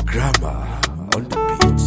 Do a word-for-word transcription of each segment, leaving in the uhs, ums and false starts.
Grammar on the beats.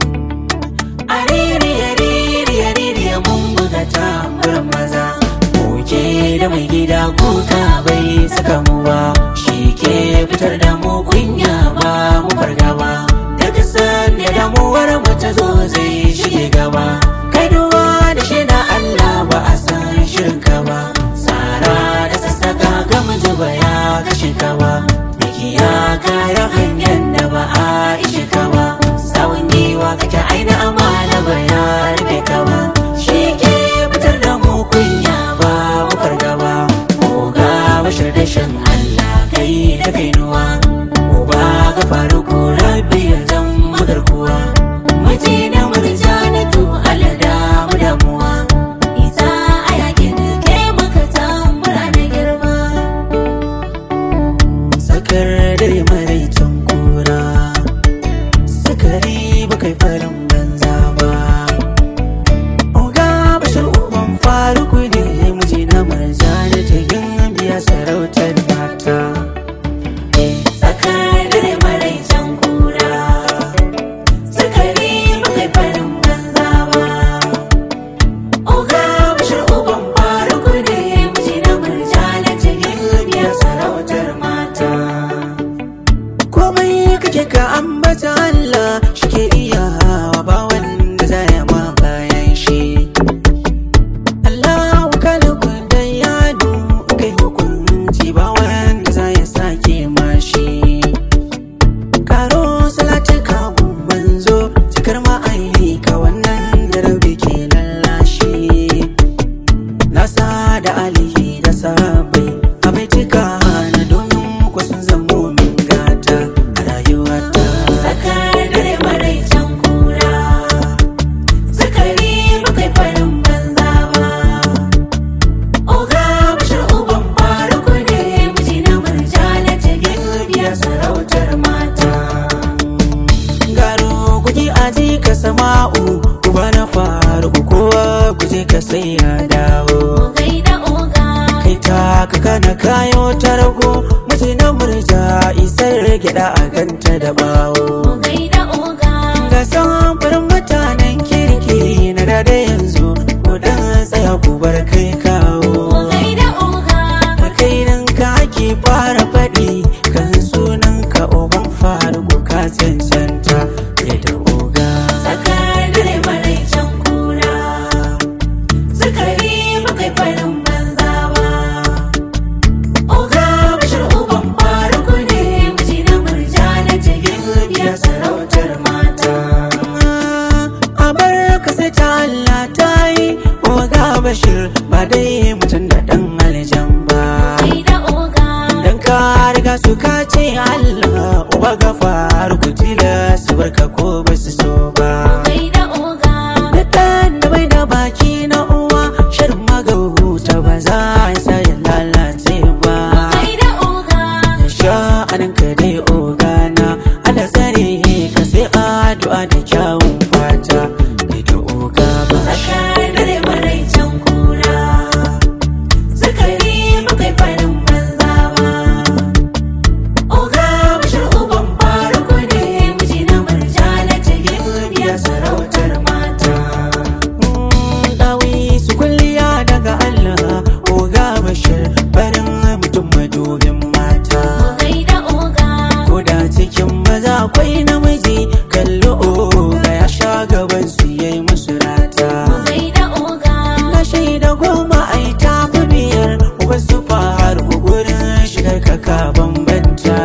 Ariri ariri ariri mun buga tamburin maza. Muke da mai gida kuka bai saka mu ba. Shi ke fitar da mu kunya ba mu farga ba. Daga sanda damuwar mu ta zo zai shige gaba. Kai duwa da shi na Allah ba a san shirin ka ba. Sara da sassaka ga mu zuba ya kashe ka ba. Mikiya kayan hanyar da ba a ishe ka ba. Sawun giwa kake aina amana ba ya rufe ka ba. Shi ke fitar da mu kunya ba mu farga ba. Mu ga bashir da shan Allah kai da kainuwa. Mu ba ga faru ko rabbi ya zan mu garkuwa. Mace da murja na tu alada mu damuwa. Isa a yakin ke muka tambura na girma. Sakar dare maraicin kura. Sakari ba kai farin banza ba. Oga bashir uban faruku ne muje na murja na tagin biya sarautar mata. Sakar dare maraicin kura. Sakari ba kai farin banza ba. Oga bashir uban faruku ne muje na murja na tagin biya sarautar mata. Komai kake ka ambata Allah shi ke iya ba wanda zai ma bayan shi. Allah kana kwanda yadu kai hukunci ba wanda zai sake mashi. Karo salati ka manzo cikar ma'aika wannan da rabi ke lallashi. Nasa da alihi da sahabbai abai cika na domin ku sun zamo min gata a rayuwata. Sakar dare maraicin kura. Sakari ba kai farin banza ba. Oga bashir uban faruku ne miji na murja na tagin biya sarautar mata. Garo kuji aji ka sama'u uba na faruku kowa kuje ka sai ya dawo. Gaida oga kai ta ka kana kayo ta rago miji na murja isar gyaɗa a ganta da bawo. Gaida oga ga samfurin mutanen kirki na da da yanzu ko dan tsaya ku bar kai kawo. Gaida oga a kai nan ka ake fara faɗi kan sunan ka uban faruku ka cancanta. Gaida oga sakar dare maraicin kura. Sakari ba kai farin banza ba. Oga bashir uban faruku ne miji na murja na tagin biya sarautar mata. A bar ka sai ta Allah ta yi. Oga bashir ba dai mutum da ɗan aljan ba. Dan ka riga su ka ce Allah uba ga faruku tilas su barka ko ba su so ba. Da ɗan da bai da baki na uwa shirin magauta ba za a sa ya lalace ba. Da sha'anin ka dai ogana Allah tsare ka sai addu'a da kyawun fata. Bai da oga ba. Sakar dare maraicin kura. Sakari ba kai farin banza ba. Oga bashir uban faruku ne miji na murja na tagin biya sarautar mata. Dawi su kulliya daga Allah oga bashir barin mutum madubin mata. Ko da cikin maza akwai namiji kallo oga ya sha gaban su yayi musu rata. Na shaida goma ai tafi biyar wasu faruku gurin shigar kaka bambanta.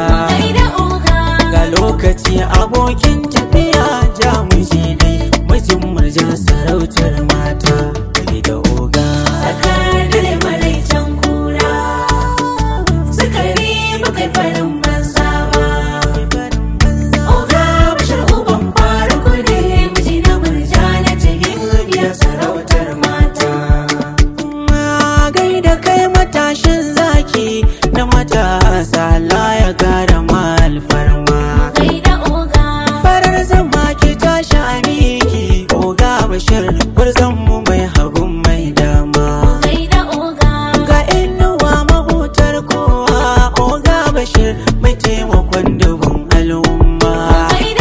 Ga lokaci abokin tafiya ja miji dai mijin murja sarautar mata. Gaida oga sakar dare maraicin kura. Sakari ba kai farin banza ba. Oga bashir uban faruku ne miji na murja na tagin biya sarautar mata. Gaida kai matashin zaki na matasa la ya gara mal farma. Farar zama ki tashi a miki oga bashir gwarzon mu mai hagun mai dama. Ga inuwa mahutar kowa oga bashir mai taimakon dubun al'umma.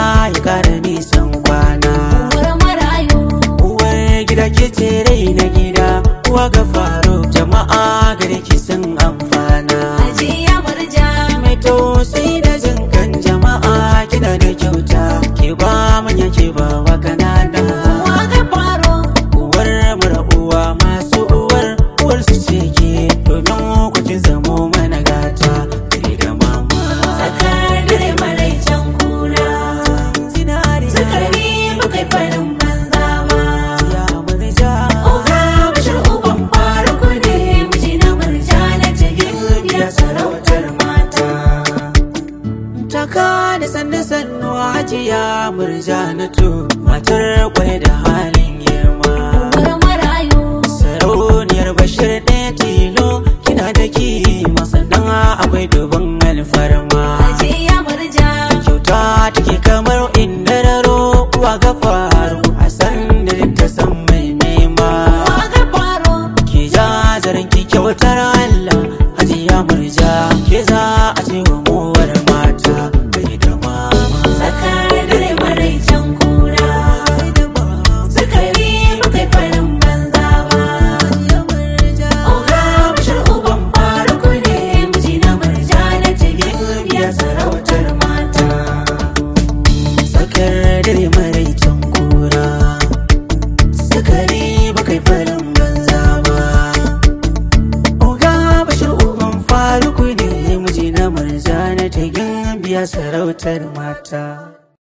ya kara nisan kwana. Uwar marayu, Uwar gida ke ce rai na gida, uwa ga faro jama'a gare ki sun amfana. Hajiya Murja, Mai tausayi da jin kan jama'a kina da kyauta, ke ba manya ke ba wa kanana. uwa ga faro, Uwar mara uwa masu uwar uwar su ce ke, domin ku kin zamo mana gata ke da mama. tsakar dare maraicen kura. Zinari Sukari bakai farin banza ba. ya murja. Oga bashir uban faruku ne, miji na Murja na cikin biya sarautar mata. Taka da sannu sannu hajiya murja na to, matar kwai da halin girma. Uwar marayu, Sarauniyar Bashir ɗaya tilo, kina da kima sannan akwai dubin alfarma. Hajiya Murja, Kyauta take kamar inda raro, uwa ga faru a san da ta san mai nema. uwa ga faro, Ke ja zaren ki kyautar Allah, hajiya murja ke za a ce wa mowar mata bai da mama. tsakar dare maraicen kura. Sukari bakai farin banza ba. Oga bashir uban faruku ne, miji na Murja na cikin biya sarautar mata. Sakar dare maraicen kura, sukari bakai farin banza ba. Oga bashir uban faruku ne, miji na murja na tagin biya sarautar mata.